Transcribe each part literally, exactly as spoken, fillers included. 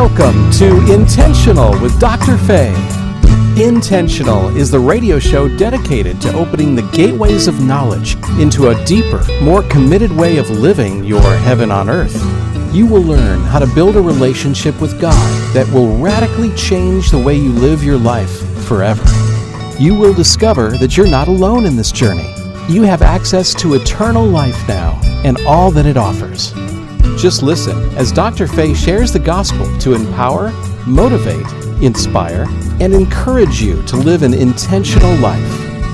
Welcome to Intentional with Doctor Faye. Intentional is the radio show dedicated to opening the gateways of knowledge into a deeper, more committed way of living your heaven on earth. You will learn how to build a relationship with God that will radically change the way you live your life forever. You will discover that you're not alone in this journey. You have access to eternal life now and all that it offers. Just listen as Doctor Faye shares the gospel to empower, motivate, inspire, and encourage you to live an intentional life.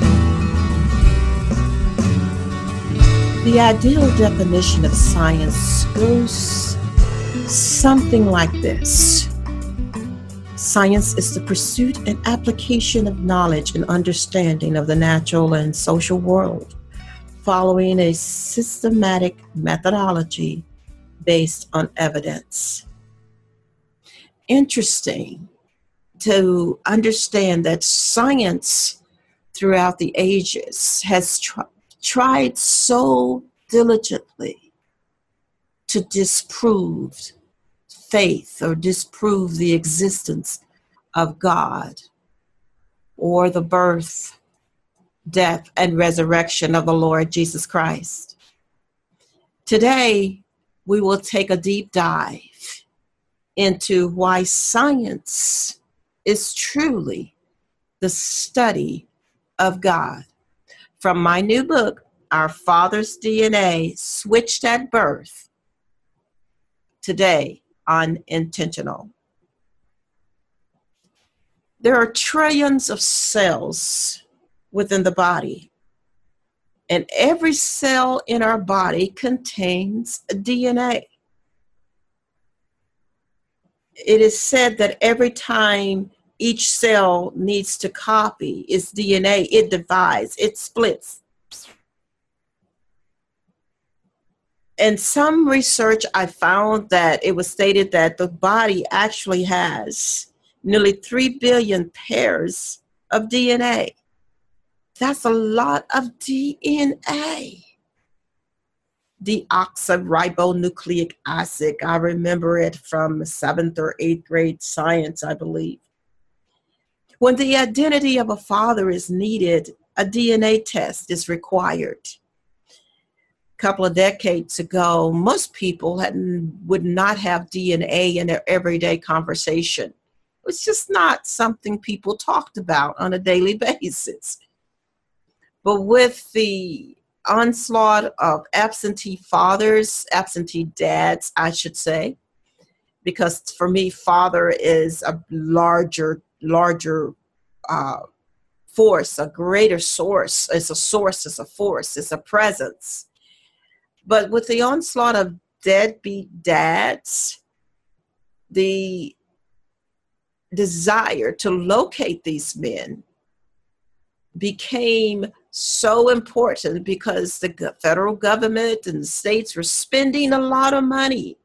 The ideal definition of science goes something like this. Science is the pursuit and application of knowledge and understanding of the natural and social world, following a systematic methodology based on evidence. Interesting to understand that science throughout the ages has tr- tried so diligently to disprove faith or disprove the existence of God or the birth, death, and resurrection of the Lord Jesus Christ. Today, we will take a deep dive into why science is truly the study of God. From my new book, Our Father's D N A Switched at Birth, today on Intentional. There are trillions of cells within the body, and every cell in our body contains D N A. It is said that every time each cell needs to copy its D N A, it divides, it splits. In some research, I found that it was stated that the body actually has nearly three billion pairs of D N A. That's a lot of D N A. Deoxyribonucleic acid. I remember it from seventh or eighth grade science, I believe. When the identity of a father is needed, a D N A test is required. A couple of decades ago, most people had, would not have D N A in their everyday conversation. It was just not something people talked about on a daily basis. But with the onslaught of absentee fathers, absentee dads, I should say, because for me, father is a larger, larger uh, force, a greater source. It's a source, it's a force, it's a presence. But with the onslaught of deadbeat dads, the desire to locate these men became so important because the federal government and the states were spending a lot of money.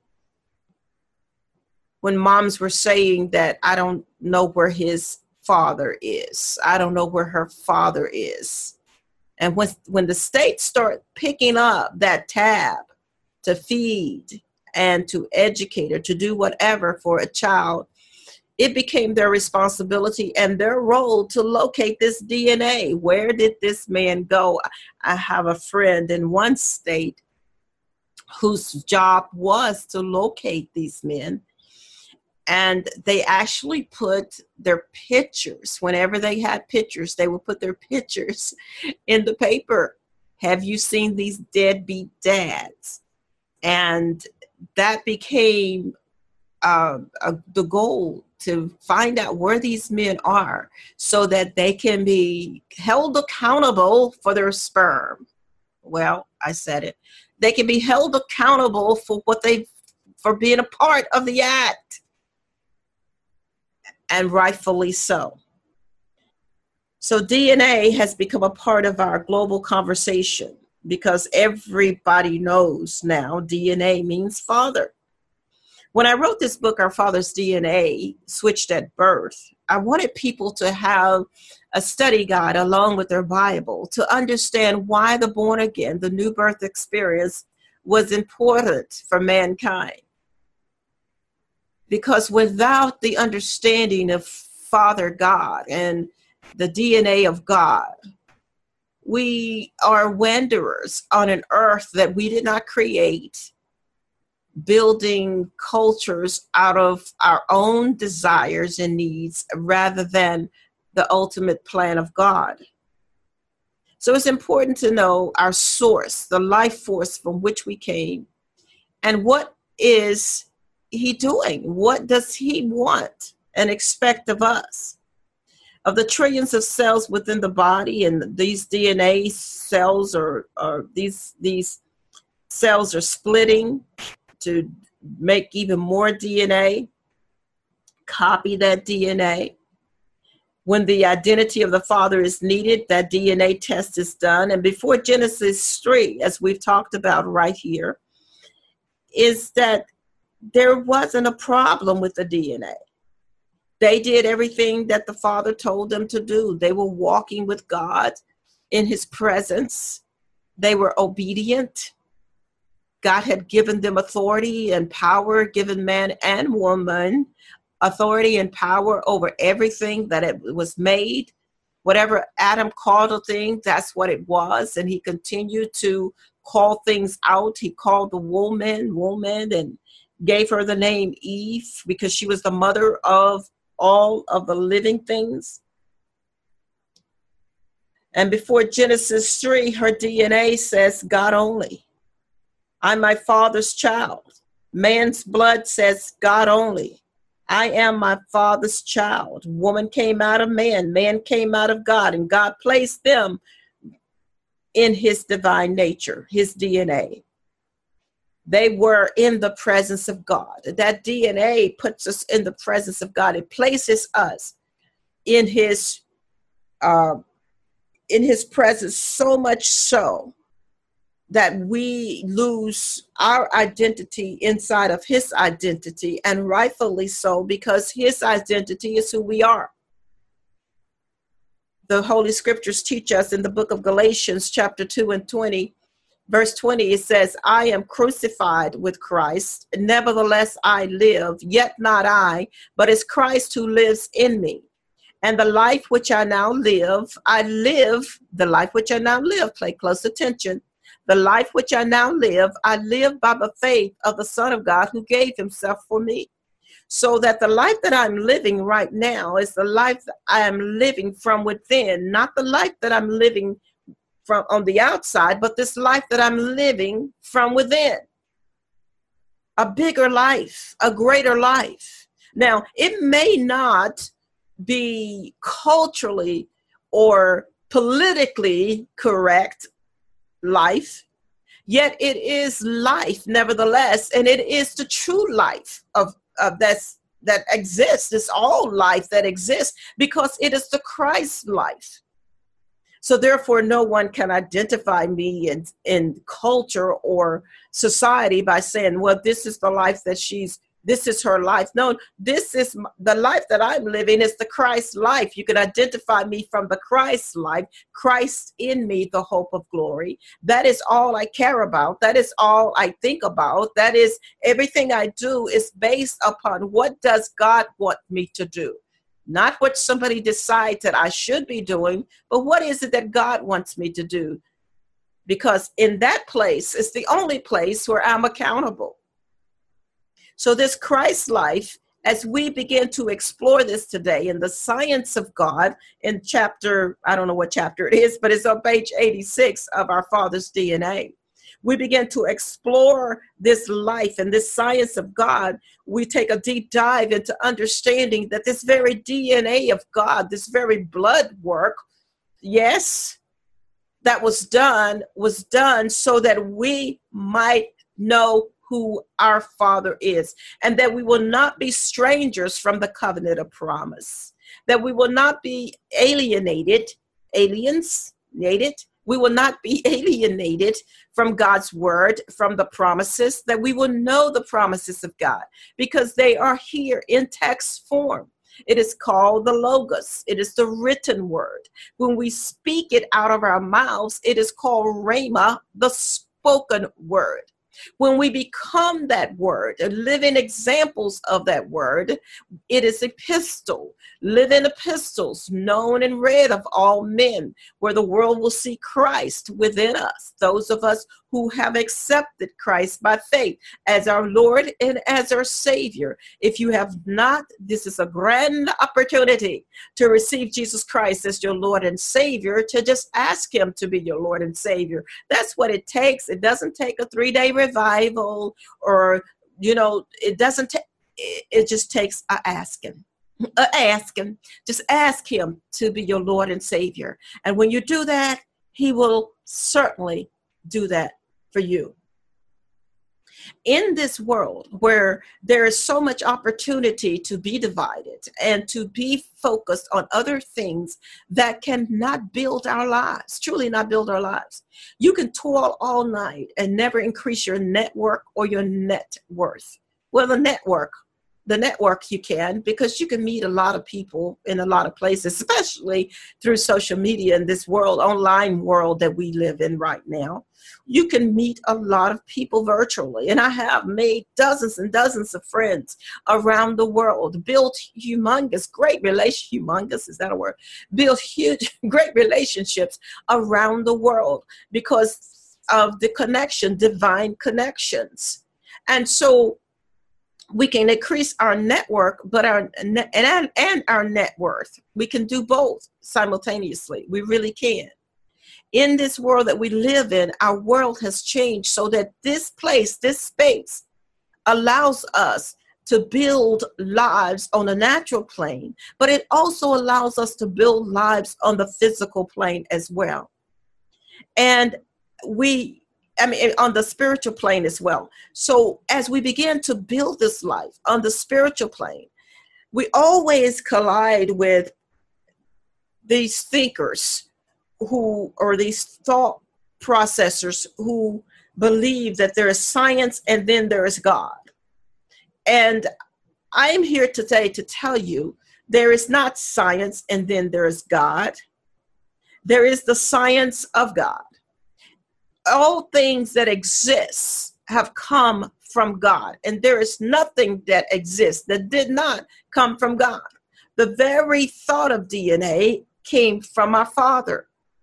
When moms were saying that, I don't know where his father is. I don't know where her father is. And when, when the states start picking up that tab to feed and to educate or to do whatever for a child, it became their responsibility and their role to locate this D N A. Where did this man go? I have a friend in one state whose job was to locate these men. And they actually put their pictures, whenever they had pictures, they would put their pictures in the paper. Have you seen these deadbeat dads? And that became uh, uh, the goal, to find out where these men are so that they can be held accountable for their sperm. Well, I said it. They can be held accountable for what they, for being a part of the act. And rightfully so. So D N A has become a part of our global conversation because everybody knows now D N A means father. When I wrote this book, Our Father's D N A Switched at Birth, I wanted people to have a study guide along with their Bible to understand why the born again, the new birth experience, was important for mankind. Because without the understanding of Father God and the D N A of God, we are wanderers on an earth that we did not create, building cultures out of our own desires and needs rather than the ultimate plan of God. So it's important to know our source, the life force from which we came, and what is he doing? What does he want and expect of us? Of the trillions of cells within the body, and these D N A cells are, are these these cells are splitting to make even more D N A, copy that D N A. When the identity of the Father is needed, that D N A test is done. And before Genesis three, as we've talked about right here, is that there wasn't a problem with the D N A. They did everything that the Father told them to do. They were walking with God in his presence. They were obedient. God had given them authority and power, given man and woman authority and power over everything that it was made. Whatever Adam called a thing, that's what it was. And he continued to call things out. He called the woman, woman, and gave her the name Eve because she was the mother of all of the living things. And before Genesis three, her D N A says God only. I'm my Father's child. Man's blood says God only. I am my Father's child. Woman came out of man. Man came out of God. And God placed them in his divine nature, his D N A. They were in the presence of God. That D N A puts us in the presence of God. It places us in his, uh, in his presence, so much so that we lose our identity inside of his identity, and rightfully so, because his identity is who we are. The Holy Scriptures teach us in the book of Galatians, chapter two and twenty, verse twenty, it says, I am crucified with Christ. Nevertheless, I live, yet not I, but it's Christ who lives in me. And the life which I now live, I live, the life which I now live, pay close attention. The life which I now live, I live by the faith of the Son of God who gave himself for me. So that the life that I'm living right now is the life that I am living from within, not the life that I'm living from on the outside, but this life that I'm living from within. A bigger life, a greater life. Now, it may not be culturally or politically correct life, yet it is life nevertheless, and it is the true life of, of that's, that exists. It's all life that exists because it is the Christ life. So therefore, no one can identify me in, in culture or society by saying, well, this is the life that she's, this is her life. No, this is the life that I'm living is the Christ life. You can identify me from the Christ life, Christ in me, the hope of glory. That is all I care about. That is all I think about. That is everything I do is based upon what does God want me to do? Not what somebody decides that I should be doing, but what is it that God wants me to do? Because in that place, it's the only place where I'm accountable. So this Christ life, as we begin to explore this today in the science of God, in chapter, I don't know what chapter it is, but it's on page eighty-six of our Father's D N A. We begin to explore this life and this science of God. We take a deep dive into understanding that this very D N A of God, this very blood work, yes, that was done, was done so that we might know who our Father is, and that we will not be strangers from the covenant of promise, that we will not be alienated, aliens, nated, we will not be alienated from God's word, from the promises, that we will know the promises of God because they are here in text form. It is called the Logos. It is the written word. When we speak it out of our mouths, it is called Rhema, the spoken word. When we become that word, living examples of that word, it is epistle, living epistles, known and read of all men, where the world will see Christ within us, those of us who have accepted Christ by faith as our Lord and as our Savior. If you have not, this is a grand opportunity to receive Jesus Christ as your Lord and Savior, to just ask him to be your Lord and Savior. That's what it takes. It doesn't take a three-day revival, or, you know, it doesn't take, it just takes a asking. Uh, ask him. Just ask him to be your Lord and Savior. And when you do that, he will certainly do that for you. In this world where there is so much opportunity to be divided and to be focused on other things that cannot build our lives, truly not build our lives, you can toil all night and never increase your network or your net worth. Well, the network, the network you can, because you can meet a lot of people in a lot of places, especially through social media in this world, online world that we live in right now. You can meet a lot of people virtually. And I have made dozens and dozens of friends around the world, built humongous, great relation, humongous, is that a word? Built huge, great relationships around the world because of the connection, divine connections. And so we can increase our network, but our and, and our net worth. We can do both simultaneously. We really can. In this world that we live in, our world has changed so that this place, this space, allows us to build lives on a natural plane, but it also allows us to build lives on the physical plane as well. And we I mean, on the spiritual plane as well. So as we begin to build this life on the spiritual plane, we always collide with these thinkers who, or these thought processors who believe that there is science and then there is God. And I am here today to tell you there is not science and then there is God. There is the science of God. All things that exist have come from God, and there is nothing that exists that did not come from God. The very thought of D N A came from our Father.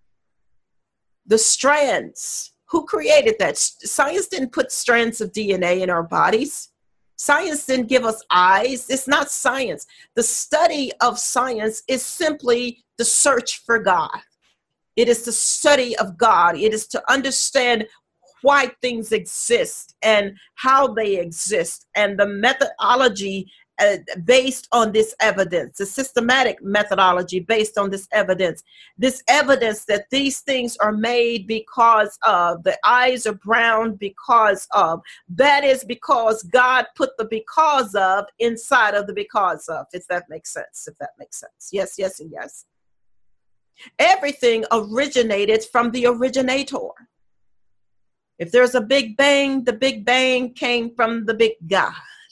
The strands, who created that? Science didn't put strands of D N A in our bodies. Science didn't give us eyes. It's not science. The study of science is simply the search for God. It is the study of God. It is to understand why things exist and how they exist, and the methodology uh, based on this evidence, the systematic methodology based on this evidence, this evidence that these things are made because of, the eyes are brown because of, that is because God put the because of inside of the because of, if that makes sense, if that makes sense. Yes, yes, and yes. Everything originated from the originator. If there's a big bang, the big bang came from the big God.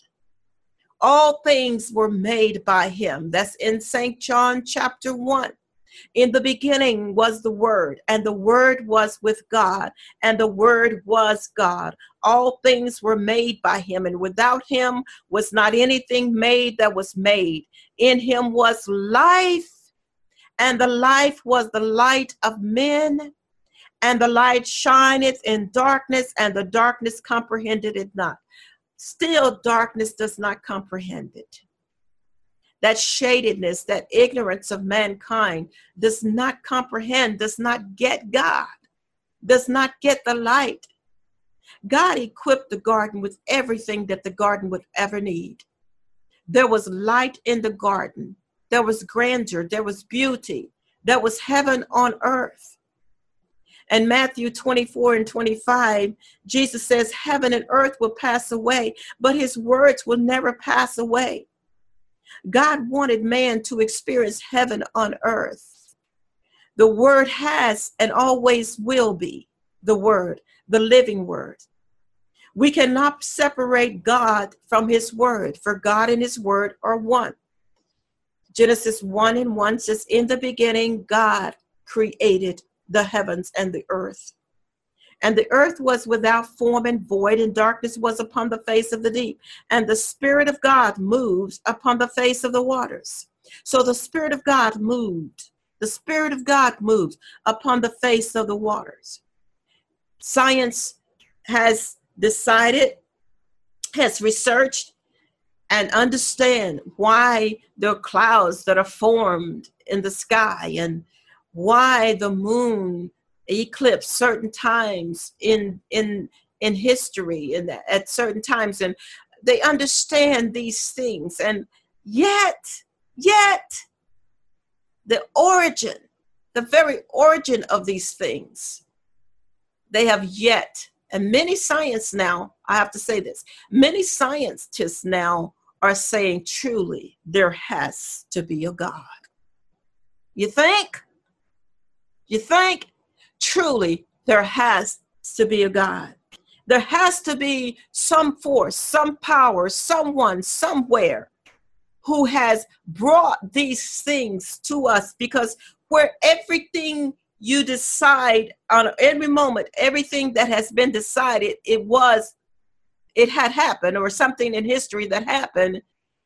All things were made by him. That's in Saint John chapter one. In the beginning was the Word, and the Word was with God, and the Word was God. All things were made by him, and without him was not anything made that was made. In him was life, and the life was the light of men, and the light shineth in darkness, and the darkness comprehended it not. Still, darkness does not comprehend it. That shadedness, that ignorance of mankind does not comprehend, does not get God, does not get the light. God equipped the garden with everything that the garden would ever need. There was light in the garden. There was grandeur, there was beauty, there was heaven on earth. And Matthew twenty-four and twenty-five, Jesus says, heaven and earth will pass away, but his words will never pass away. God wanted man to experience heaven on earth. The word has and always will be the word, the living word. We cannot separate God from his word, for God and his word are one. Genesis one and one says, in the beginning, God created the heavens and the earth. And the earth was without form and void, and darkness was upon the face of the deep. And the Spirit of God moves upon the face of the waters. So the Spirit of God moved. The Spirit of God moves upon the face of the waters. Science has decided, has researched, and understand why there are clouds that are formed in the sky, and why the moon eclipse certain times in in in history and at certain times, and they understand these things. And yet yet the origin, the very origin of these things, they have yet, and many science now, I have to say this, many scientists now are saying truly there has to be a God. You think? You think? Truly, there has to be a God. There has to be some force, some power, someone, somewhere who has brought these things to us, because where everything you decide on every moment, everything that has been decided, it was, it had happened, or something in history that happened,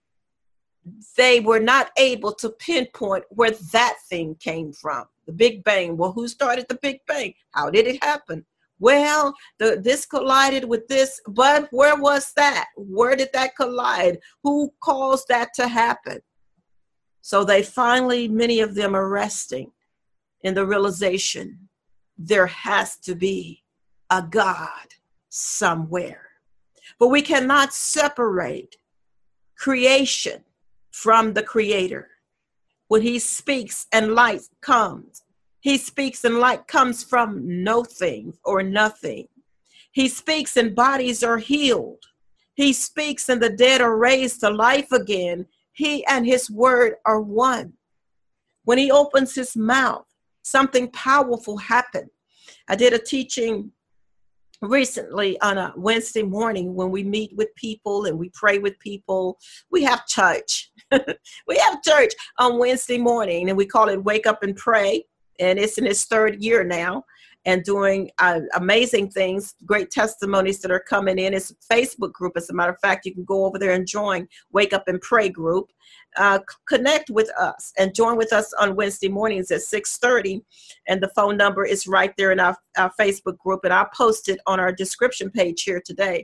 they were not able to pinpoint where that thing came from. The Big Bang. Well, who started the Big Bang? How did it happen? Well, the, this collided with this, but where was that? Where did that collide? Who caused that to happen? So they finally, many of them are resting in the realization there has to be a God somewhere. But we cannot separate creation from the Creator. When he speaks and light comes, he speaks and light comes from no thing or nothing. He speaks and bodies are healed. He speaks and the dead are raised to life again. He and his word are one. When he opens his mouth, something powerful happened. I did a teaching recently on a Wednesday morning when we meet with people and we pray with people. We have church. We have church on Wednesday morning, and we call it Wake Up and Pray. And it's in its third year now, and doing uh, amazing things, great testimonies that are coming in. It's a Facebook group. As a matter of fact, you can go over there and join Wake Up and Pray group. Uh, c- connect with us and join with us on Wednesday mornings at six thirty. And the phone number is right there in our, our Facebook group. And I'll post it on our description page here today.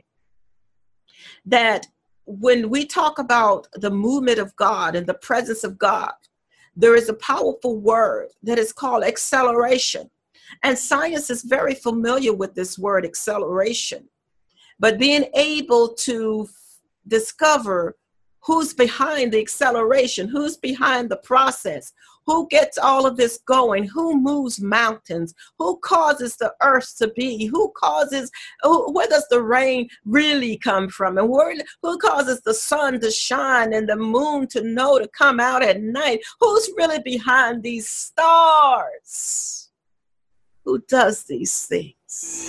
That when we talk about the movement of God and the presence of God, there is a powerful word that is called acceleration. And science is very familiar with this word acceleration. But being able to f- discover who's behind the acceleration, who's behind the process, who gets all of this going, who moves mountains, who causes the earth to be, who causes, who, where does the rain really come from, and where, who causes the sun to shine and the moon to know to come out at night, who's really behind these stars, who does these things?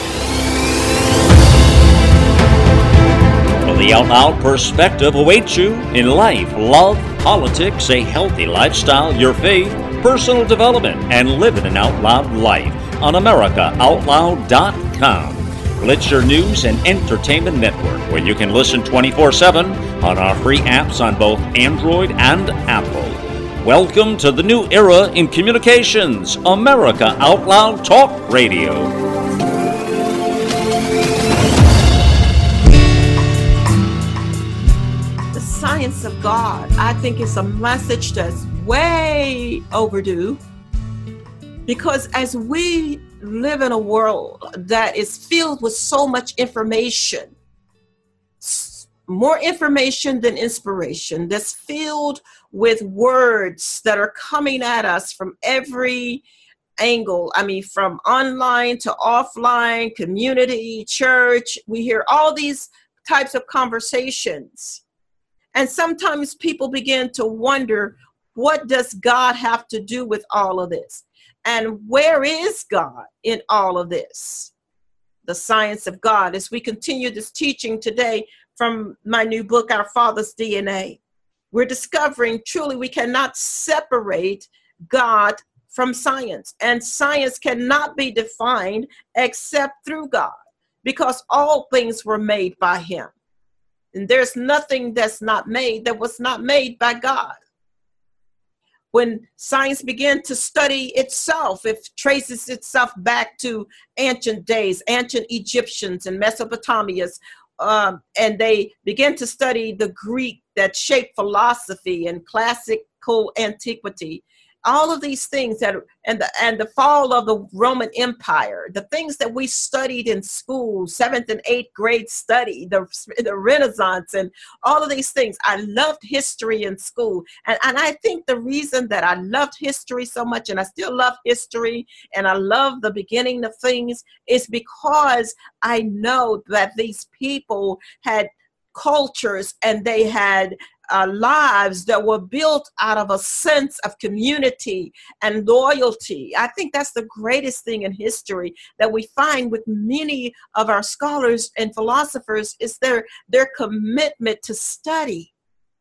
The Out Loud perspective awaits you in life, love, politics, a healthy lifestyle, your faith, personal development, and living an out loud life on America Out Loud dot com. Well, it's your news and entertainment network where you can listen twenty-four seven on our free apps on both Android and Apple. Welcome to the new era in communications, America Out Loud Talk Radio. Science of God, I think it's a message that's way overdue, because as we live in a world that is filled with so much information, more information than inspiration, that's filled with words that are coming at us from every angle. I mean, from online to offline, community, church, we hear all these types of conversations. And sometimes people begin to wonder, what does God have to do with all of this? And where is God in all of this? The Science of God. As we continue this teaching today from my new book, Our Father's D N A, we're discovering truly we cannot separate God from science, and science cannot be defined except through God, because all things were made by him. And there's nothing that's not made that was not made by God. When science began to study itself, it traces itself back to ancient days, ancient Egyptians and Mesopotamians, um, and they began to study the Greek that shaped philosophy and classical antiquity. All of these things that, and the and the fall of the Roman Empire, the things that we studied in school, seventh and eighth grade study, the, the Renaissance, and all of these things. I loved history in school. And, and I think the reason that I loved history so much, and I still love history, and I love the beginning of things, is because I know that these people had cultures and they had Uh, lives that were built out of a sense of community and loyalty. I think that's the greatest thing in history that we find with many of our scholars and philosophers is their, their commitment to study.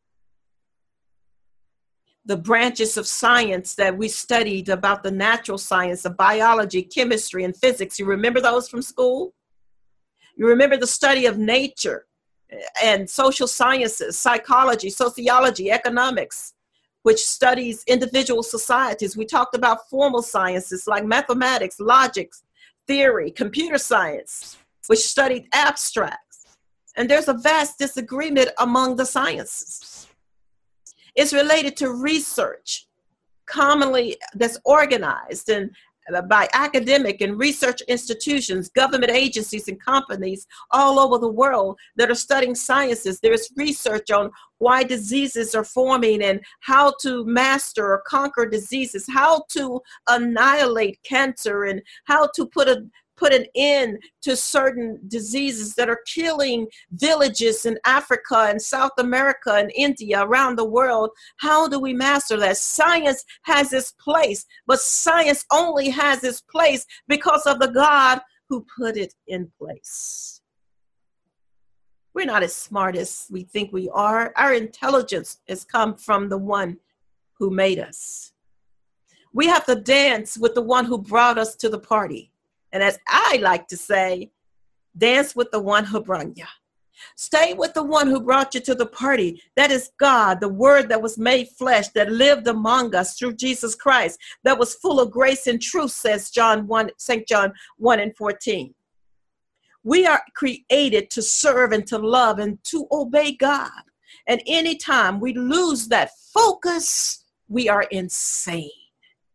The branches of science that we studied about the natural science of biology, chemistry, and physics. You remember those from school? You remember the study of nature and social sciences, psychology, sociology, economics, which studies individual societies. We talked about formal sciences like mathematics, logic, theory, computer science, which studied abstracts. And there's a vast disagreement among the sciences. It's related to research, commonly that's organized and by academic and research institutions, government agencies, and companies all over the world that are studying sciences. There's research on why diseases are forming and how to master or conquer diseases, how to annihilate cancer, and how to put a put an end to certain diseases that are killing villages in Africa and South America and India, around the world. How do we master that? Science has its place, but science only has its place because of the God who put it in place. We're not as smart as we think we are. Our intelligence has come from the one who made us. We have to dance with the one who brought us to the party. And as I like to say, dance with the one who brought you. Stay with the one who brought you to the party. That is God, the word that was made flesh, that lived among us through Jesus Christ, that was full of grace and truth, says John one, Saint John one and fourteen. We are created to serve and to love and to obey God. And anytime we lose that focus, we are insane.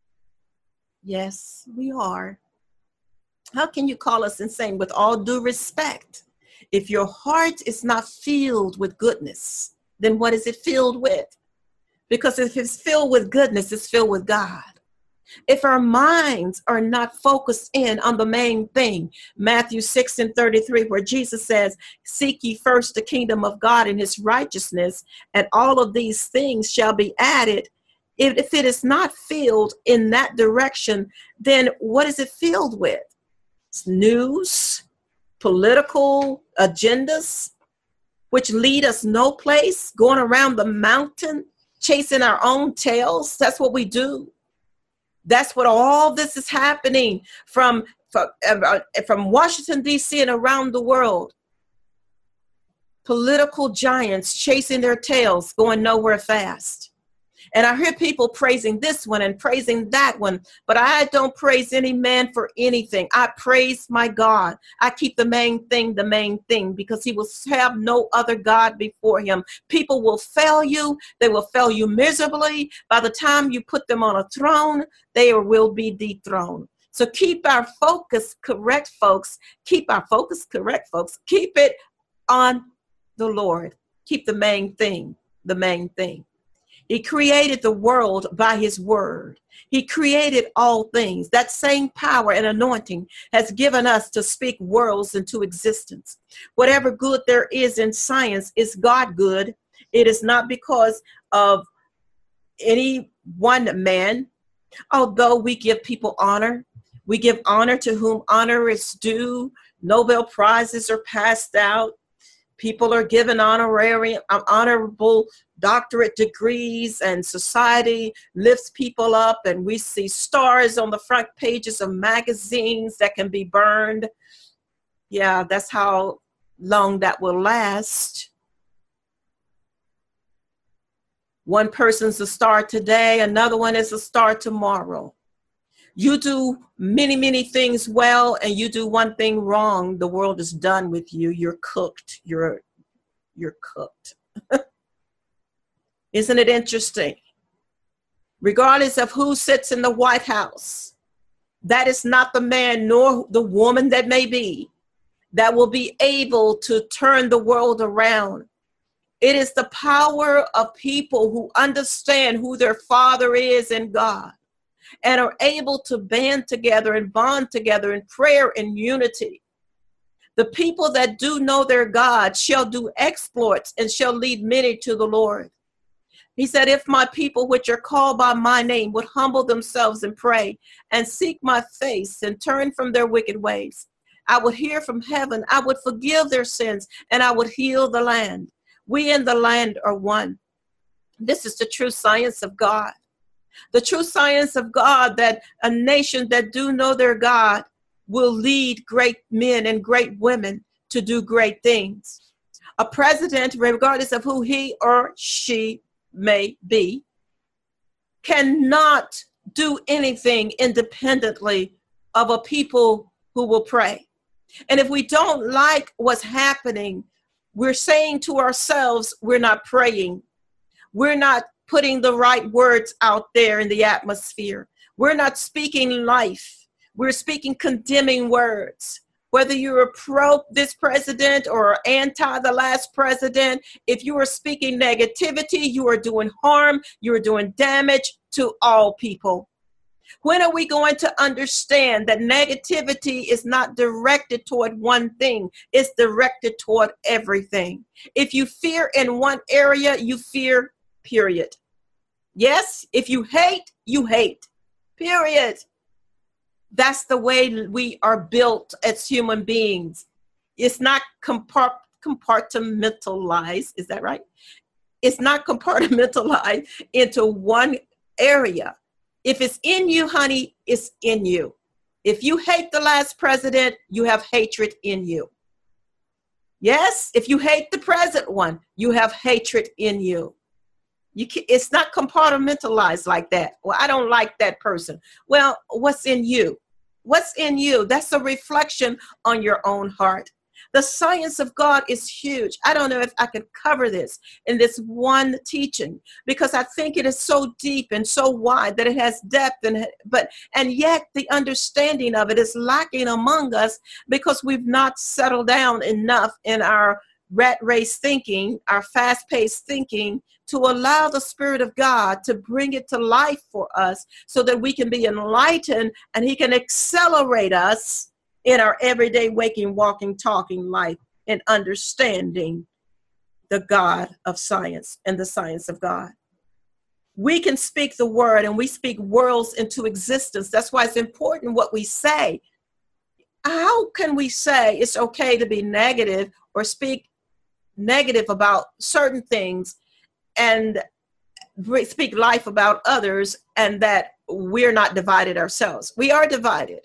Yes, we are. How can you call us insane? With all due respect, if your heart is not filled with goodness, then what is it filled with? Because if it's filled with goodness, it's filled with God. If our minds are not focused in on the main thing, Matthew six and thirty-three, where Jesus says, seek ye first the kingdom of God and his righteousness, and all of these things shall be added. If it is not filled in that direction, then what is it filled with? News, political agendas, which lead us no place, going around the mountain, chasing our own tails. That's what we do. That's what all this is happening from, from, from Washington, D C and around the world. Political giants chasing their tails, going nowhere fast. And I hear people praising this one and praising that one, but I don't praise any man for anything. I praise my God. I keep the main thing the main thing, because he will have no other God before him. People will fail you. They will fail you miserably. By the time you put them on a throne, they will be dethroned. So keep our focus correct, folks. Keep our focus correct, folks. Keep it on the Lord. Keep the main thing the main thing. He created the world by his word. He created all things. That same power and anointing has given us to speak worlds into existence. Whatever good there is in science is God good. It is not because of any one man. Although we give people honor, we give honor to whom honor is due. Nobel Prizes are passed out. People are given honorary, honorable doctorate degrees, and society lifts people up, and we see stars on the front pages of magazines that can be burned. Yeah, that's how long that will last. One person's a star today, another one is a star tomorrow. You do many, many things well, and you do one thing wrong, the world is done with you. You're cooked. You're, you're cooked. Isn't it interesting? Regardless of who sits in the White House, that is not the man nor the woman that may be that will be able to turn the world around. It is the power of people who understand who their Father is in God and are able to band together and bond together in prayer and unity. The people that do know their God shall do exploits and shall lead many to the Lord. He said, if my people which are called by my name would humble themselves and pray and seek my face and turn from their wicked ways, I would hear from heaven, I would forgive their sins, and I would heal the land. We and the land are one. This is the true science of God. The true science of God, that a nation that do know their God will lead great men and great women to do great things. A president, regardless of who he or she may be, cannot do anything independently of a people who will pray. And if we don't like what's happening, we're saying to ourselves, we're not praying. We're not putting the right words out there in the atmosphere. We're not speaking life. We're speaking condemning words. Whether you're pro this president or anti the last president, if you are speaking negativity, you are doing harm, you are doing damage to all people. When are we going to understand that negativity is not directed toward one thing? It's directed toward everything. If you fear in one area, you fear, period. Yes, if you hate, you hate, period. That's the way we are built as human beings. It's not compart- compartmentalized. Is that right? It's not compartmentalized into one area. If it's in you, honey, it's in you. If you hate the last president, you have hatred in you. Yes, if you hate the present one, you have hatred in you. You can, it's not compartmentalized like that. Well, I don't like that person. Well, what's in you? What's in you? That's a reflection on your own heart. The science of God is huge. I don't know if I could cover this in this one teaching, because I think it is so deep and so wide that it has depth, and but and yet the understanding of it is lacking among us because we've not settled down enough in our rat race thinking, our fast-paced thinking, to allow the Spirit of God to bring it to life for us so that we can be enlightened and He can accelerate us in our everyday waking, walking, talking life and understanding the God of science and the science of God. We can speak the word, and we speak worlds into existence. That's why it's important what we say. How can we say it's okay to be negative or speak negative about certain things and speak life about others, and that we're not divided ourselves? We are divided.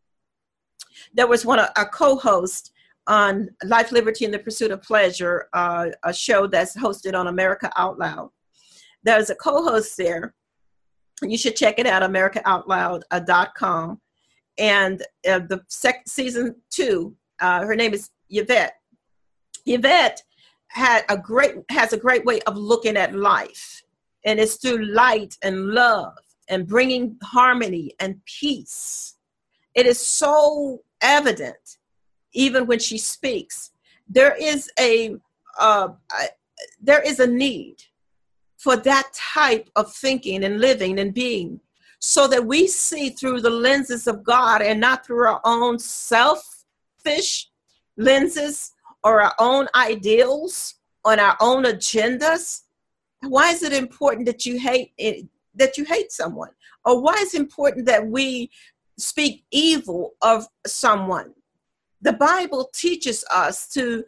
There was one, a co-host on Life, Liberty, and the Pursuit of Pleasure, uh, a show that's hosted on America Out Loud. There's a co-host there. You should check it out, america out loud dot com. And uh, the sec- season two, uh, her name is Yvette. Yvette had a great has a great way of looking at life, and it's through light and love and bringing harmony and peace. It is so evident, even when she speaks. There is a uh, there is a need for that type of thinking and living and being, so that we see through the lenses of God and not through our own selfish lenses or our own ideals on our own agendas. Why is it important that you hate it, that you hate someone? Or why is it important that we speak evil of someone? The Bible teaches us to,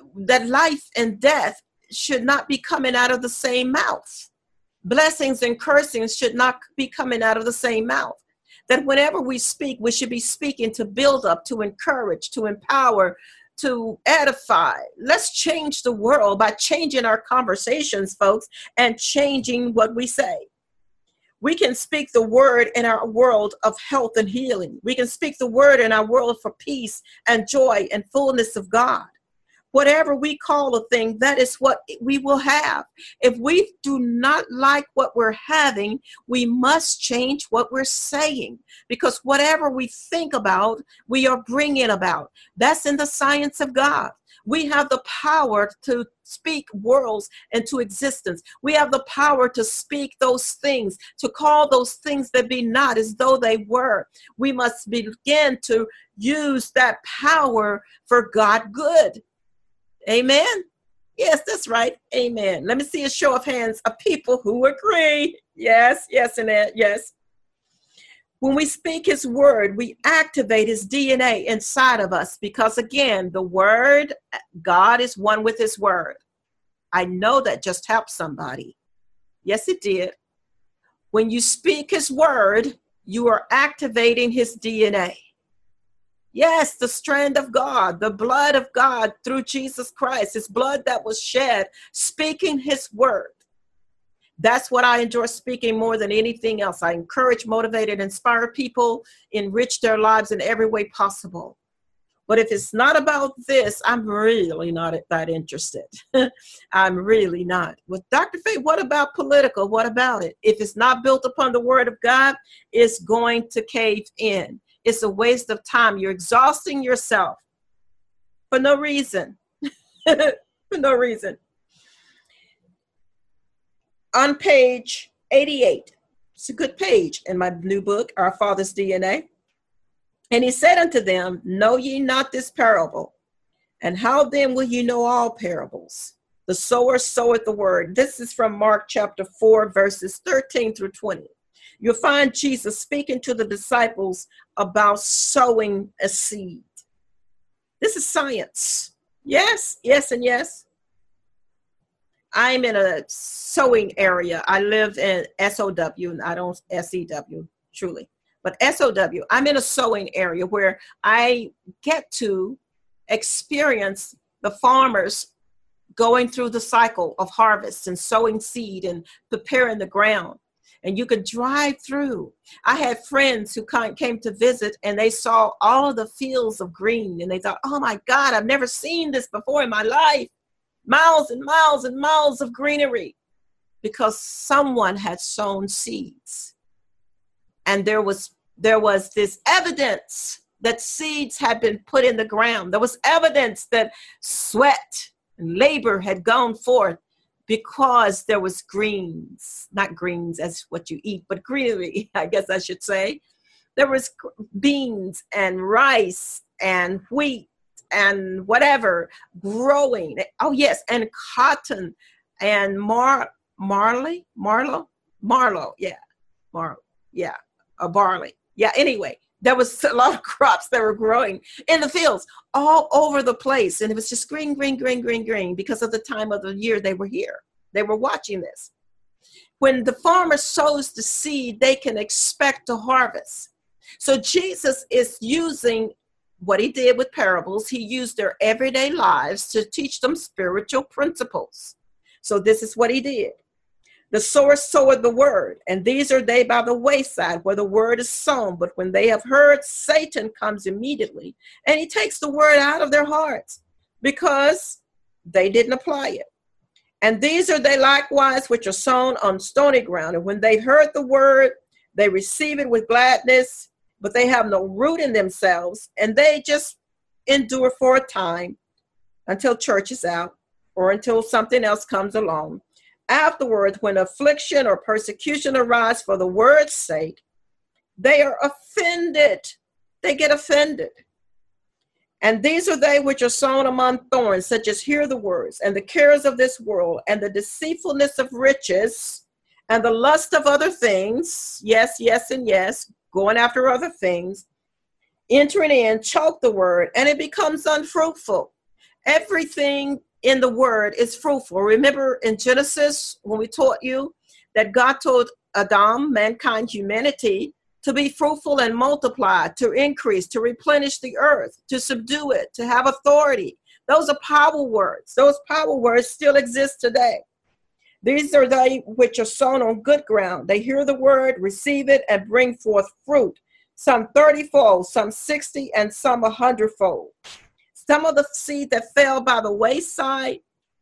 that life and death should not be coming out of the same mouth. Blessings and cursings should not be coming out of the same mouth. That whenever we speak, we should be speaking to build up, to encourage, to empower, to edify. Let's change the world by changing our conversations, folks, and changing what we say. We can speak the word in our world of health and healing. We can speak the word in our world for peace and joy and fullness of God. Whatever we call a thing, that is what we will have. If we do not like what we're having, we must change what we're saying, because whatever we think about, we are bringing about. That's in the science of God. We have the power to speak worlds into existence. We have the power to speak those things, to call those things that be not as though they were. We must begin to use that power for God good. Amen. Yes, that's right. Amen. Let me see a show of hands of people who agree. Yes, yes, and that, yes. When we speak his word, we activate his D N A inside of us, because again, the word, God is one with his word. I know that just helped somebody. Yes, it did. When you speak his word, you are activating his D N A. Yes, the strand of God, the blood of God through Jesus Christ, his blood that was shed, speaking his word. That's what I enjoy speaking more than anything else. I encourage, motivate, and inspire people, enrich their lives in every way possible. But if it's not about this, I'm really not that interested. I'm really not. With Doctor Faye, what about political? What about it? If it's not built upon the word of God, it's going to cave in. It's a waste of time. You're exhausting yourself for no reason. For no reason. On page eighty-eight, it's a good page in my new book, Our Father's D N A. And he said unto them, know ye not this parable? And how then will ye know all parables? The sower soweth the word. This is from Mark chapter four, verses thirteen through twenty. You'll find Jesus speaking to the disciples about sowing a seed. This is science. Yes, yes, and yes. I'm in a sowing area. I live in S O W, and I don't S E W, truly. But S O W, I'm in a sowing area where I get to experience the farmers going through the cycle of harvest and sowing seed and preparing the ground. And you could drive through. I had friends who came to visit, and they saw all of the fields of green, and they thought, oh my God, I've never seen this before in my life. Miles and miles and miles of greenery, because someone had sown seeds. And there was, there was this evidence that seeds had been put in the ground. There was evidence that sweat and labor had gone forth, because there was greens, not greens as what you eat, but greenery, I guess I should say. There was beans and rice and wheat and whatever growing. Oh yes, and cotton and mar marley, marlow, marlow, yeah, mar, yeah, a barley, yeah. Anyway, there was a lot of crops that were growing in the fields all over the place, and it was just green, green, green, green, green because of the time of the year they were here. They were watching this. When the farmer sows the seed, they can expect to harvest. So Jesus is using what he did with parables. He used their everyday lives to teach them spiritual principles. So this is what he did. The sower soweth the word, and these are they by the wayside where the word is sown. But when they have heard, Satan comes immediately, and he takes the word out of their hearts because they didn't apply it. And these are they likewise which are sown on stony ground. And when they heard the word, they receive it with gladness, but they have no root in themselves, and they just endure for a time until church is out or until something else comes along. Afterwards, when affliction or persecution arise for the word's sake, they are offended. They get offended. And these are they which are sown among thorns, such as hear the words, and the cares of this world, and the deceitfulness of riches, and the lust of other things, yes, yes, and yes, going after other things, entering in, choke the word, and it becomes unfruitful. Everything in the word is fruitful. Remember in Genesis, when we taught you that God told Adam, mankind, humanity, to be fruitful and multiply, to increase, to replenish the earth, to subdue it, to have authority. Those are power words. Those power words still exist today. These are they which are sown on good ground. They hear the word, receive it, and bring forth fruit, some thirty-fold, some sixty, and some a hundredfold. Some of the seed that fell by the wayside,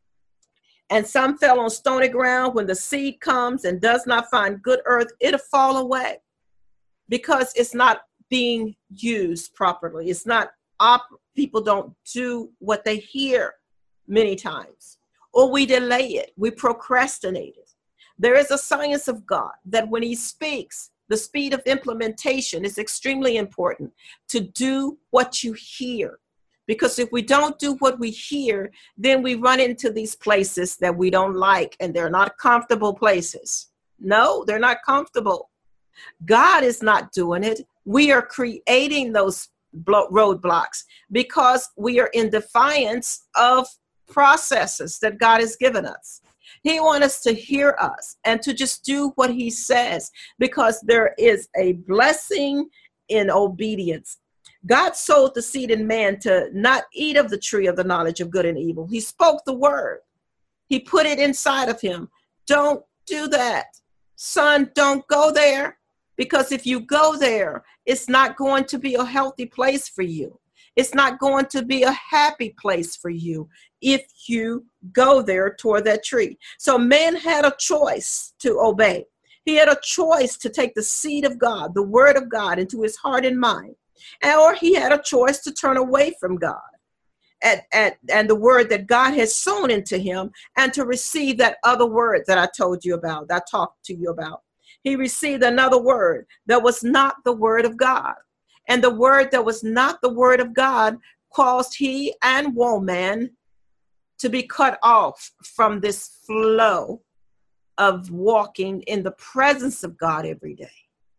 and some fell on stony ground. When the seed comes and does not find good earth, it'll fall away because it's not being used properly. It's not, op- people don't do what they hear many times, or we delay it, we procrastinate it. There is a science of God that when he speaks, the speed of implementation is extremely important to do what you hear. Because if we don't do what we hear, then we run into these places that we don't like, and they're not comfortable places. No, they're not comfortable. God is not doing it. We are creating those roadblocks because we are in defiance of processes that God has given us. He wants us to hear us and to just do what he says, because there is a blessing in obedience. God sowed the seed in man to not eat of the tree of the knowledge of good and evil. He spoke the word. He put it inside of him. Don't do that. Son, don't go there, because if you go there, it's not going to be a healthy place for you. It's not going to be a happy place for you if you go there toward that tree. So man had a choice to obey. He had a choice to take the seed of God, the word of God, into his heart and mind. Or he had a choice to turn away from God and, and, and the word that God has sown into him, and to receive that other word that I told you about, that I talked to you about. He received another word that was not the word of God. And the word that was not the word of God caused he and woman to be cut off from this flow of walking in the presence of God every day.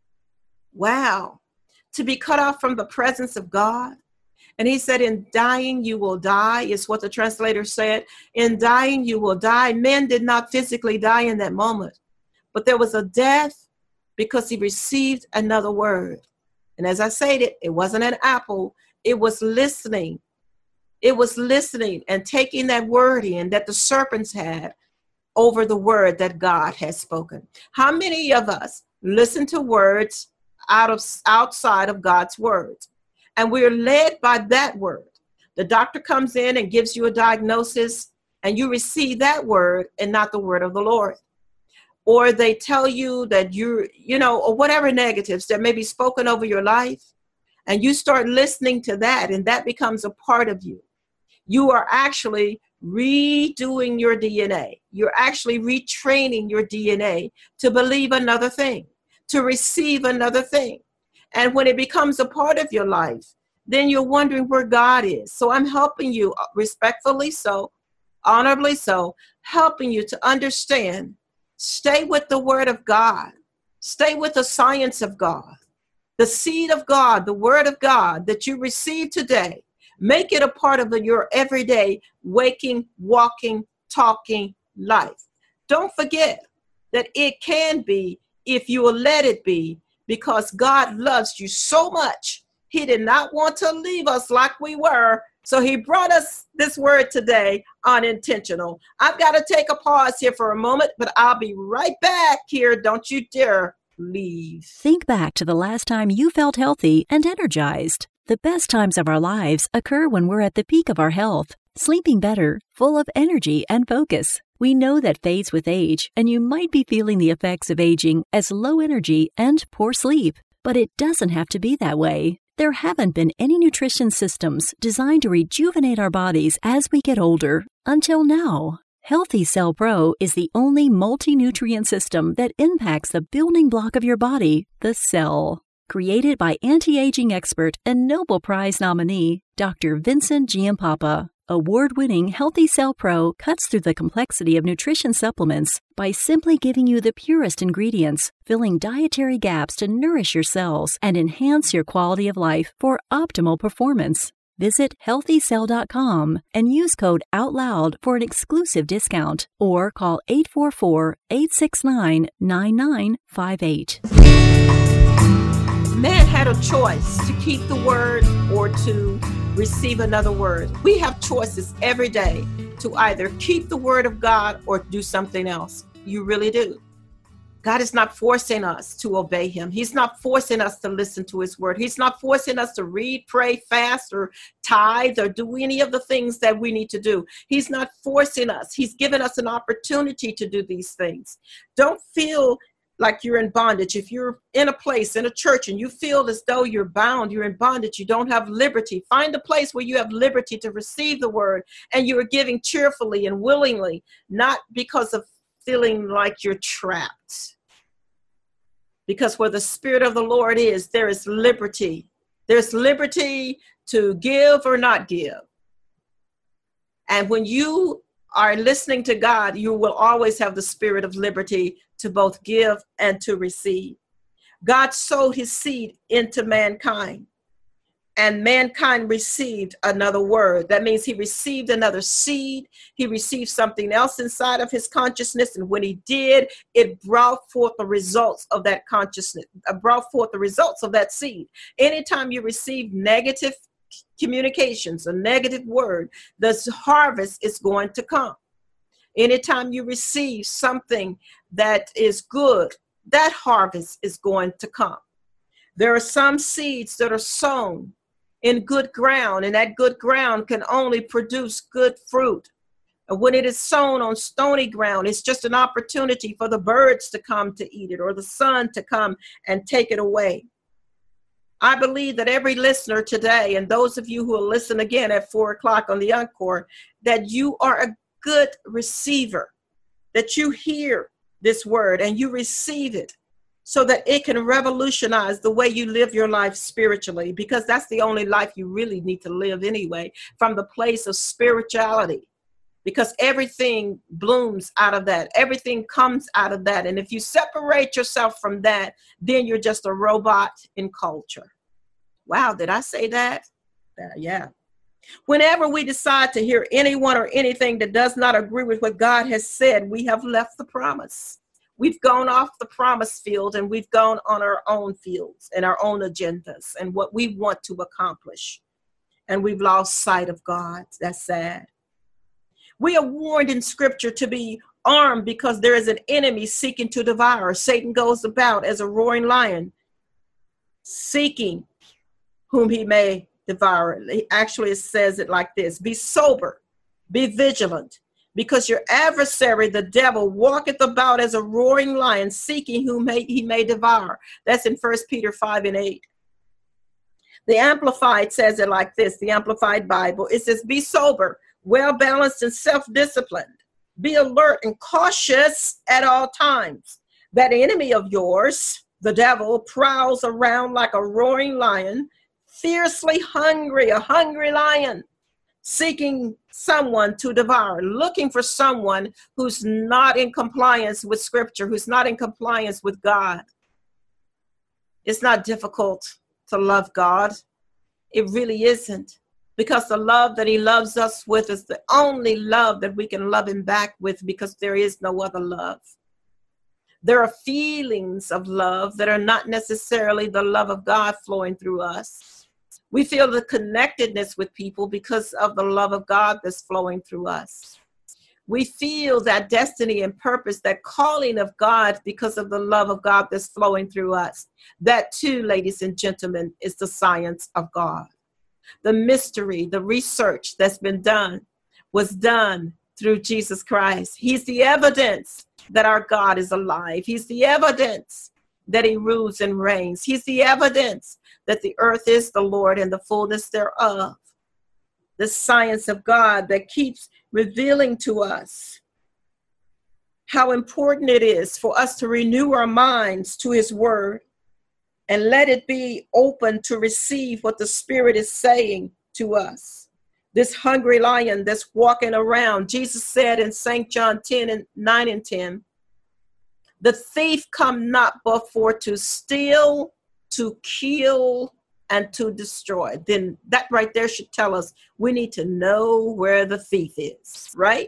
Wow. To be cut off from the presence of God. And he said, in dying, you will die, is what the translator said. In dying, you will die. Men did not physically die in that moment, but there was a death because he received another word. And as I stated, it wasn't an apple. It was listening. It was listening and taking that word in that the serpents had over the word that God has spoken. How many of us listen to words out of outside of God's words, and we're led by that word? The doctor comes in and gives you a diagnosis, and you receive that word and not the word of the Lord. Or they tell you that you're, you know, or whatever negatives that may be spoken over your life, and you start listening to that, and that becomes a part of you. You are actually redoing your D N A. You're actually retraining your D N A to believe another thing, to receive another thing. And when it becomes a part of your life, then you're wondering where God is. So I'm helping you respectfully so, honorably so, helping you to understand. Stay with the word of God. Stay with the science of God. The seed of God, the word of God that you receive today, make it a part of your everyday waking, walking, talking life. Don't forget that it can be if you will let it be, because God loves you so much. He did not want to leave us like we were. So he brought us this word today, unintentional. I've got to take a pause here for a moment, but I'll be right back here. Don't you dare leave. Think back to the last time you felt healthy and energized. The best times of our lives occur when we're at the peak of our health, sleeping better, full of energy and focus. We know that fades with age, and you might be feeling the effects of aging as low energy and poor sleep. But it doesn't have to be that way. There haven't been any nutrition systems designed to rejuvenate our bodies as we get older until now. Healthy Cell Pro is the only multi-nutrient system that impacts the building block of your body, the cell. Created by anti-aging expert and Nobel Prize nominee, Doctor Vincent Giampapa, award-winning Healthy Cell Pro cuts through the complexity of nutrition supplements by simply giving you the purest ingredients, filling dietary gaps to nourish your cells and enhance your quality of life for optimal performance. Visit healthy cell dot com and use code OUTLOUD for an exclusive discount, or call eight four four, eight six nine, nine nine five eight. Man had a choice to keep the word or to receive another word. We have choices every day to either keep the word of God or do something else. You really do. God is not forcing us to obey him. He's not forcing us to listen to his word. He's not forcing us to read, pray, fast, or tithe, or do any of the things that we need to do. He's not forcing us. He's given us an opportunity to do these things. Don't feel like you're in bondage. If you're in a place, in a church, and you feel as though you're bound, you're in bondage, you don't have liberty, find a place where you have liberty to receive the word, and you are giving cheerfully and willingly, not because of feeling like you're trapped. Because where the Spirit of the Lord is, there is liberty. There's liberty to give or not give. And when you are listening to God, you will always have the spirit of liberty to both give and to receive. God sowed his seed into mankind, and mankind received another word. That means he received another seed. He received something else inside of his consciousness. And when he did, it brought forth the results of that consciousness, uh, brought forth the results of that seed. Anytime you receive negative communications, a negative word, the harvest is going to come. Anytime you receive something that is good, that harvest is going to come. There are some seeds that are sown in good ground, and that good ground can only produce good fruit. And when it is sown on stony ground, it's just an opportunity for the birds to come to eat it, or the sun to come and take it away. I believe that every listener today, and those of you who will listen again at four o'clock on the Encore, that you are a good receiver, that you hear this word and you receive it so that it can revolutionize the way you live your life spiritually, because that's the only life you really need to live anyway, from the place of spirituality, because everything blooms out of that. Everything comes out of that. And if you separate yourself from that, then you're just a robot in culture. Wow, did I say that? Uh, yeah. Whenever we decide to hear anyone or anything that does not agree with what God has said, we have left the promise. We've gone off the promise field, and we've gone on our own fields and our own agendas and what we want to accomplish. And we've lost sight of God. That's sad. We are warned in scripture to be armed because there is an enemy seeking to devour. Satan goes about as a roaring lion, seeking whom he may devour. Actually, it says it like this: be sober, be vigilant, because your adversary, the devil, walketh about as a roaring lion, seeking whom may, he may devour. That's in First Peter five and eight. The Amplified says it like this, the Amplified Bible. It says, be sober, well-balanced and self-disciplined. Be alert and cautious at all times. That enemy of yours, the devil, prowls around like a roaring lion, fiercely hungry, a hungry lion, seeking someone to devour, looking for someone who's not in compliance with Scripture, who's not in compliance with God. It's not difficult to love God. It really isn't, because the love that he loves us with is the only love that we can love him back with, because there is no other love. There are feelings of love that are not necessarily the love of God flowing through us. We feel the connectedness with people because of the love of God that's flowing through us. We feel that destiny and purpose, that calling of God, because of the love of God that's flowing through us. That too, ladies and gentlemen, is the science of God. The mystery, the research that's been done was done through Jesus Christ. He's the evidence that our God is alive. He's the evidence that he rules and reigns. He's the evidence that the earth is the Lord and the fullness thereof. The science of God that keeps revealing to us how important it is for us to renew our minds to his word and let it be open to receive what the Spirit is saying to us. This hungry lion that's walking around, Jesus said in Saint John ten and nine and ten, the thief come not but for to steal, to kill, and to destroy. Then that right there should tell us we need to know where the thief is, right?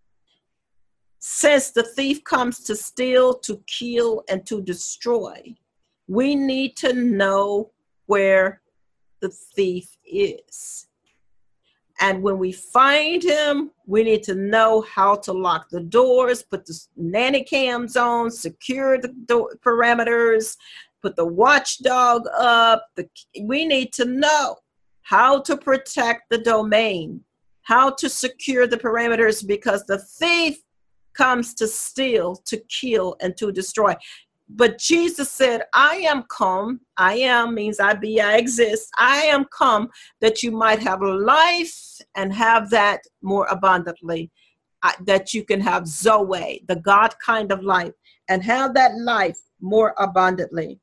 Since the thief comes to steal, to kill, and to destroy, we need to know where the thief is. And when we find him, we need to know how to lock the doors, put the nanny cams on, secure the door parameters, put the watchdog up. The, we need to know how to protect the domain, how to secure the parameters, because the thief comes to steal, to kill, and to destroy. But Jesus said, I am come, I am means I be, I exist. I am come that you might have life and have that more abundantly, uh, that you can have Zoe, the God kind of life, and have that life more abundantly.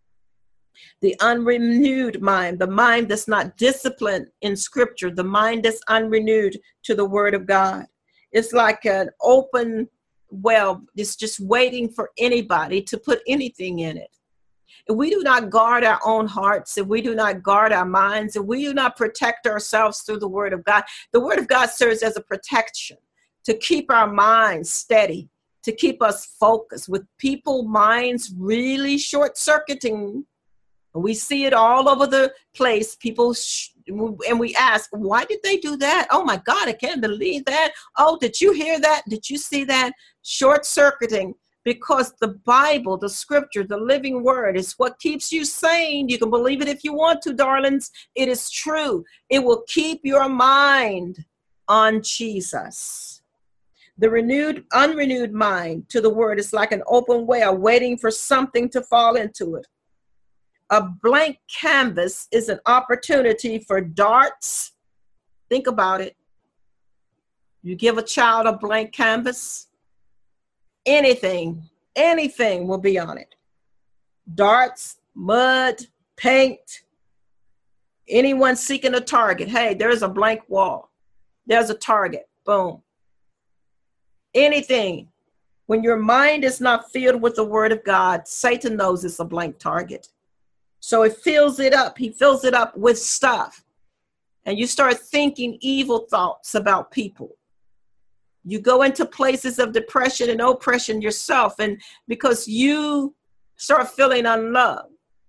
The unrenewed mind, the mind that's not disciplined in scripture, the mind that's unrenewed to the word of God. It's like an open well, it's just waiting for anybody to put anything in it. If we do not guard our own hearts, if we do not guard our minds, if we do not protect ourselves through the word of God, the word of God serves as a protection to keep our minds steady, to keep us focused. With people minds really short-circuiting, we see it all over the place. People, sh- and we ask, why did they do that? Oh my God, I can't believe that. Oh, did you hear that? Did you see that? Short-circuiting, because the Bible, the scripture, the living word is what keeps you sane. You can believe it if you want to, darlings. It is true. It will keep your mind on Jesus. The renewed, unrenewed mind to the word is like an open well waiting for something to fall into it. A blank canvas is an opportunity for darts. Think about it. You give a child a blank canvas, anything, anything will be on it. Darts, mud, paint, anyone seeking a target. Hey, there's a blank wall. There's a target. Boom. Anything. When your mind is not filled with the word of God, Satan knows it's a blank target. So it fills it up. He fills it up with stuff. And you start thinking evil thoughts about people. You go into places of depression and oppression yourself, and because you start feeling unloved.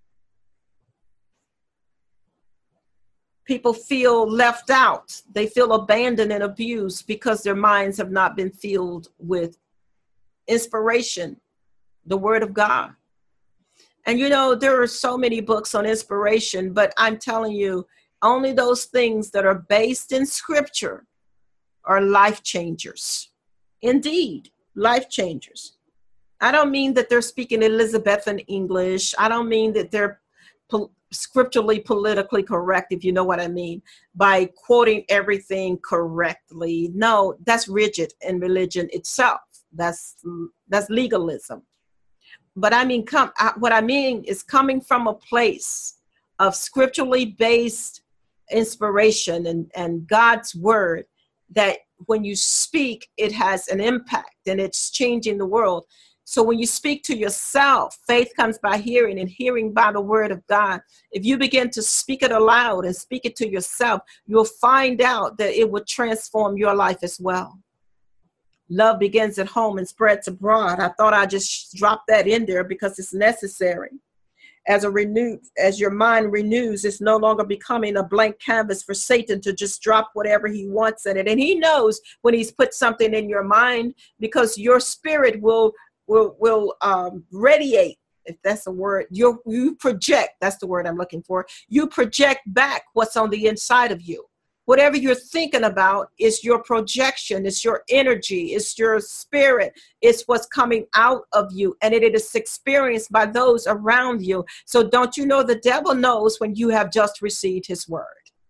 People feel left out. They feel abandoned and abused because their minds have not been filled with inspiration, the word of God. And you know, there are so many books on inspiration, but I'm telling you, only those things that are based in scripture are life changers. Indeed, life changers. I don't mean that they're speaking Elizabethan English. I don't mean that they're po- scripturally politically correct, if you know what I mean, by quoting everything correctly. No, that's rigid in religion itself. That's that's legalism. But I mean, come, I, what I mean is coming from a place of scripturally based inspiration and, and God's word, that when you speak, it has an impact and it's changing the world. So when you speak to yourself, faith comes by hearing and hearing by the word of God. If you begin to speak it aloud and speak it to yourself, you'll find out that it will transform your life as well. Love begins at home and spreads abroad. I thought I'd just drop that in there because it's necessary. As a renewed, as your mind renews, it's no longer becoming a blank canvas for Satan to just drop whatever he wants in it. And he knows when he's put something in your mind, because your spirit will will will um, radiate, if that's a word. You you project. That's the word I'm looking for. You project back what's on the inside of you. Whatever you're thinking about is your projection, it's your energy, it's your spirit, it's what's coming out of you, and it is experienced by those around you. So don't you know the devil knows when you have just received his word?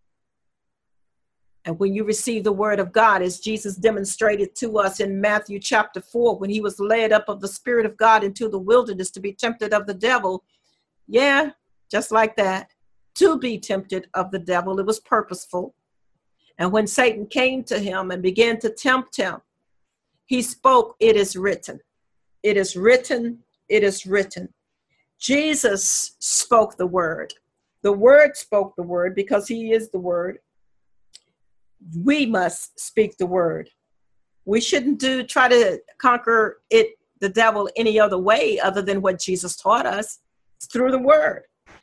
And when you receive the word of God, as Jesus demonstrated to us in Matthew chapter four, when he was led up of the Spirit of God into the wilderness to be tempted of the devil, yeah, just like that, to be tempted of the devil, it was purposeful. And when Satan came to him and began to tempt him, he spoke, "It is written, it is written, it is written." Jesus spoke the word. The Word spoke the word because he is the Word. We must speak the word. We shouldn't do try to conquer it, the devil, any other way other than what Jesus taught us. It's through the word.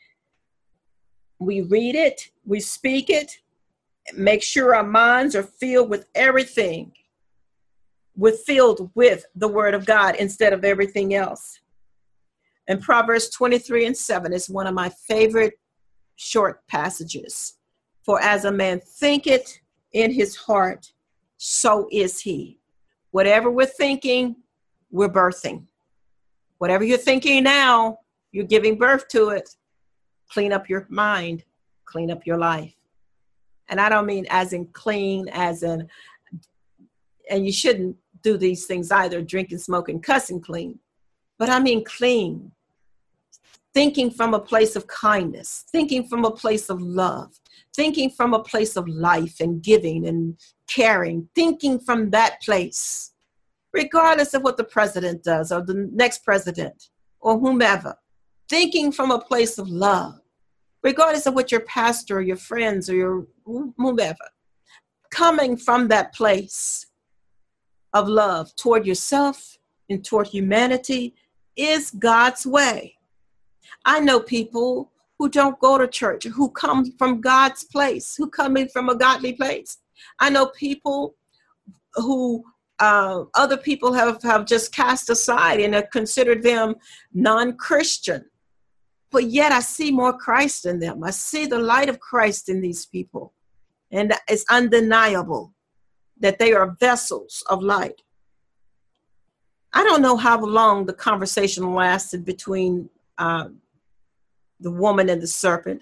We read it, we speak it, make sure our minds are filled with everything. We're filled with the word of God instead of everything else. And Proverbs twenty-three and seven is one of my favorite short passages. For as a man thinketh in his heart, so is he. Whatever we're thinking, we're birthing. Whatever you're thinking now, you're giving birth to it. Clean up your mind, clean up your life. And I don't mean as in clean, as in, and you shouldn't do these things either, drinking, smoking, cussing clean. But I mean clean. Thinking from a place of kindness, thinking from a place of love, thinking from a place of life and giving and caring, thinking from that place, regardless of what the president does or the next president or whomever, thinking from a place of love, regardless of what your pastor or your friends or your whomever, coming from that place of love toward yourself and toward humanity is God's way. I know people who don't go to church, who come from God's place, who come in from a godly place. I know people who uh, other people have, have just cast aside and have considered them non-Christian. But yet I see more Christ in them. I see the light of Christ in these people. And it's undeniable that they are vessels of light. I don't know how long the conversation lasted between uh, the woman and the serpent.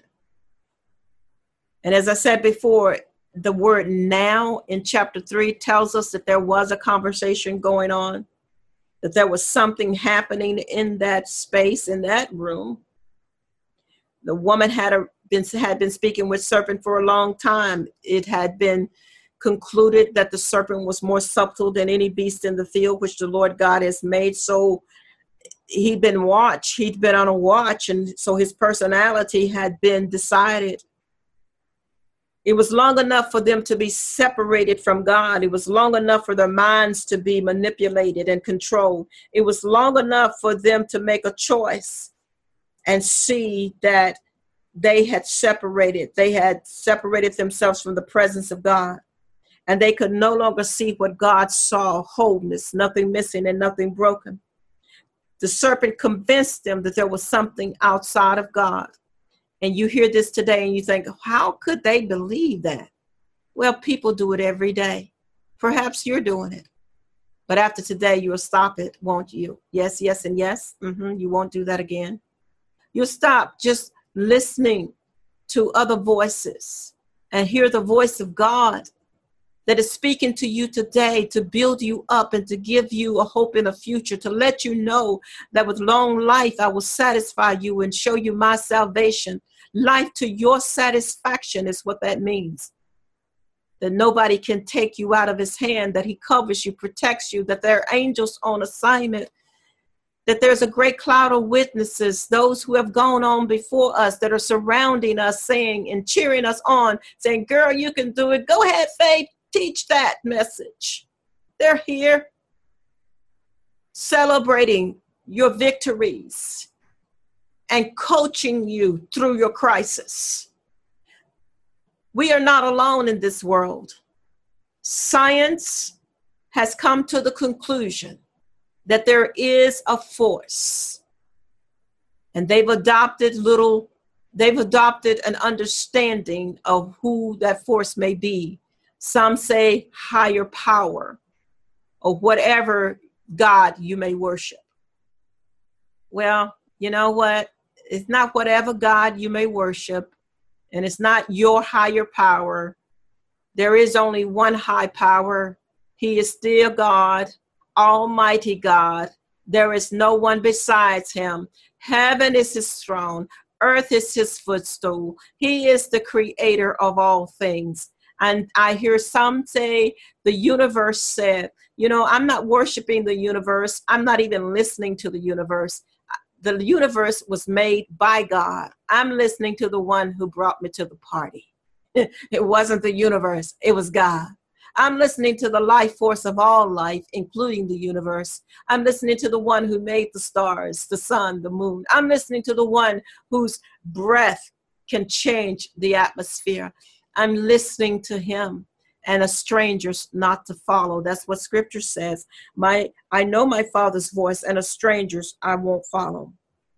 And as I said before, the word now in chapter three tells us that there was a conversation going on, that there was something happening in that space, in that room. The woman had, a, been, had been speaking with serpent for a long time. It had been concluded that the serpent was more subtle than any beast in the field, which the Lord God has made. So he'd been watch, he'd been on a watch, and so his personality had been decided. It was long enough for them to be separated from God. It was long enough for their minds to be manipulated and controlled. It was long enough for them to make a choice and see that they had separated. They had separated themselves from the presence of God. And they could no longer see what God saw, wholeness, nothing missing and nothing broken. The serpent convinced them that there was something outside of God. And you hear this today and you think, how could they believe that? Well, people do it every day. Perhaps you're doing it. But after today, you'll stop it, won't you? Yes, yes, and yes. Mm-hmm. You won't do that again. You'll stop just listening to other voices and hear the voice of God that is speaking to you today to build you up and to give you a hope in a future, to let you know that with long life I will satisfy you and show you my salvation. Life to your satisfaction is what that means. That nobody can take you out of his hand, that he covers you, protects you, that there are angels on assignment, that there's a great cloud of witnesses, those who have gone on before us that are surrounding us, saying and cheering us on, saying, girl, you can do it. Go ahead, Faith. Teach that message. They're here celebrating your victories and coaching you through your crisis. We are not alone in this world. Science has come to the conclusion that there is a force, and they've adopted little, they've adopted an understanding of who that force may be. Some say higher power or whatever God you may worship. Well, you know what? It's not whatever God you may worship, and it's not your higher power. There is only one high power. He is still God, Almighty God. There is no one besides him. Heaven is his throne. Earth is his footstool. He is the creator of all things. And I hear some say the universe said, you know, I'm not worshiping the universe. I'm not even listening to the universe. The universe was made by God. I'm listening to the one who brought me to the party. It wasn't the universe. It was God. I'm listening to the life force of all life, including the universe. I'm listening to the one who made the stars, the sun, the moon. I'm listening to the one whose breath can change the atmosphere. I'm listening to him, and a stranger's not to follow. That's what scripture says. My, I know my Father's voice, and a stranger's I won't follow.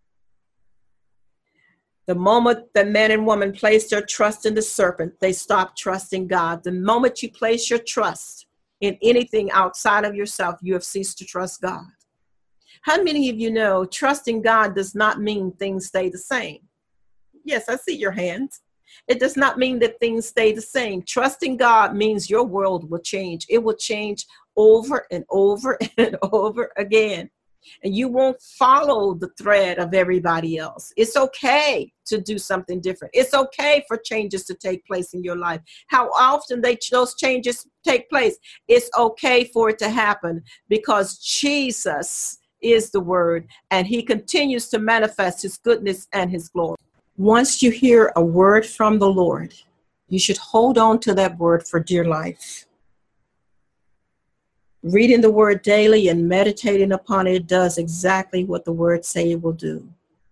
The moment that man and woman place their trust in the serpent, they stop trusting God. The moment you place your trust in anything outside of yourself, you have ceased to trust God. How many of you know trusting God does not mean things stay the same? Yes, I see your hands. It does not mean that things stay the same. Trusting God means your world will change. It will change over and over and over again. And you won't follow the thread of everybody else. It's okay to do something different. It's okay for changes to take place in your life. How often they those changes take place? It's okay for it to happen because Jesus is the word, and he continues to manifest his goodness and his glory. Once you hear a word from the Lord, you should hold on to that word for dear life. Reading the word daily and meditating upon it does exactly what the word say it will do.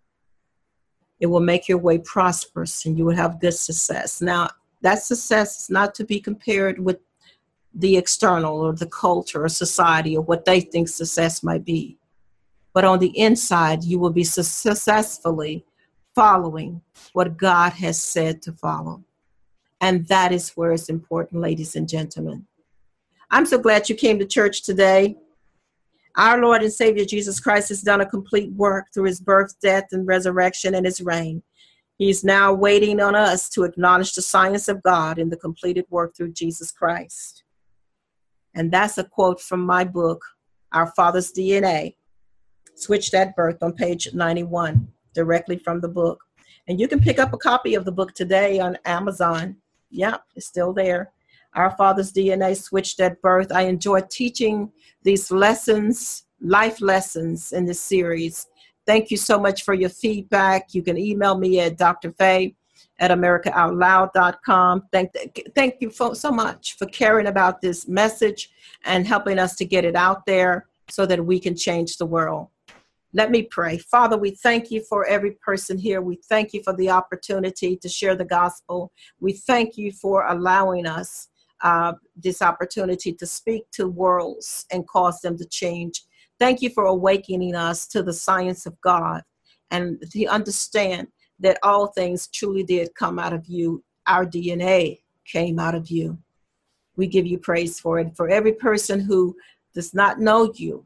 It will make your way prosperous and you will have good success. Now, that success is not to be compared with the external or the culture or society or what they think success might be. But on the inside, you will be successfully following what God has said to follow. And that is where it's important, ladies and gentlemen. I'm so glad you came to church today. Our Lord and Savior Jesus Christ has done a complete work through his birth, death, and resurrection and his reign. He's now waiting on us to acknowledge the science of God in the completed work through Jesus Christ. And that's a quote from my book, Our Father's D N A, Switched at Birth, on page ninety-one, directly from the book. And you can pick up a copy of the book today on Amazon. Yeah, it's still there. Our Father's D N A, Switched at Birth. I enjoy teaching these lessons, life lessons in this series. Thank you so much for your feedback. You can email me at D R Faye at America Out Loud dot com. Thank, thank you so much for caring about this message and helping us to get it out there so that we can change the world. Let me pray. Father, we thank you for every person here. We thank you for the opportunity to share the gospel. We thank you for allowing us Uh, this opportunity to speak to worlds and cause them to change. Thank you for awakening us to the science of God and to understand that all things truly did come out of you. Our D N A came out of you. We give you praise for it. For every person who does not know you,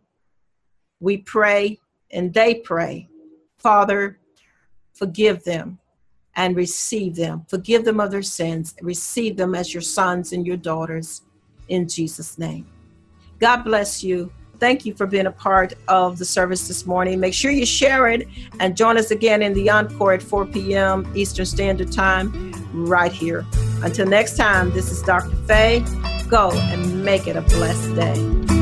we pray and they pray, Father, forgive them and receive them. Forgive them of their sins. Receive them as your sons and your daughters in Jesus' name. God bless you. Thank you for being a part of the service this morning. Make sure you share it and join us again in the encore at four p.m. Eastern Standard Time right here. Until next time, this is Doctor Faye. Go and make it a blessed day.